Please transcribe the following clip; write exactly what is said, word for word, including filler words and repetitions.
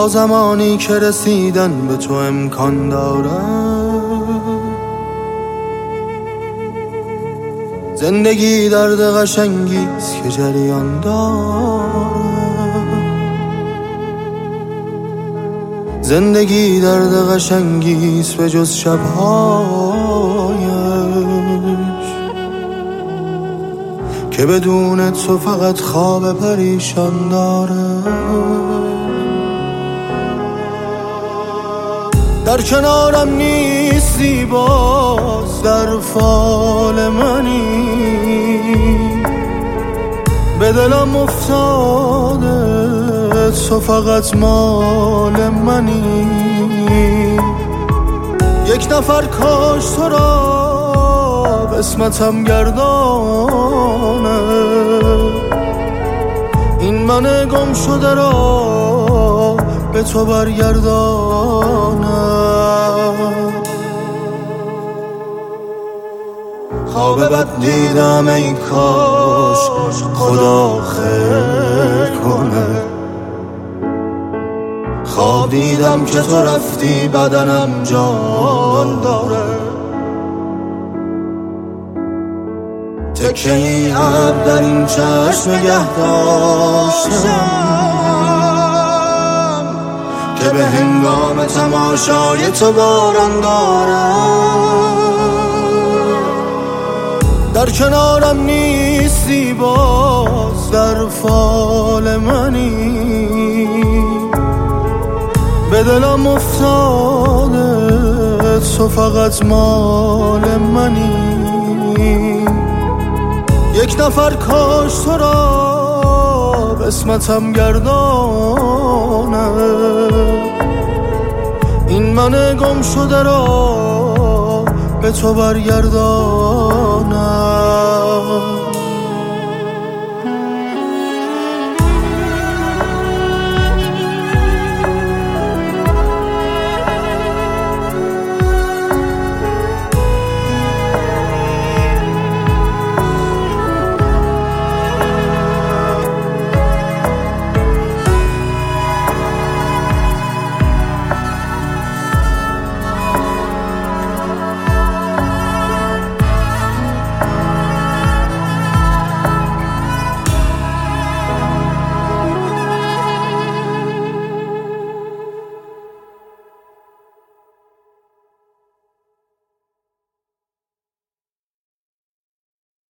تا زمانی که رسیدن به تو امکان داره. زندگی درد قشنگیست که جریان داره. زندگی درد قشنگیست به جز شبهایش که بدون تو فقط خواب پریشان داره. در کنارم نیستی باز در فال منی، به دلم افتاده تو فقط مال منی. یک نفر کاش تو را قسمتم گردانه، این من گم شده را به تو برگردانه. خواب بد دیدم ای کاش خدا خیر کنه. خواب دیدم که تو رفتی بدنم جان داره. تکه ای اب در این چشم نگه داشتم که به هنگام تماشای تو باران دارم. در کنارم نیستی باز در فال منی، به دلم افتاده تو فقط مال منی. یک نفر کاش تو را قسمتم گردانه، این من گم شده را به تو برگردانم.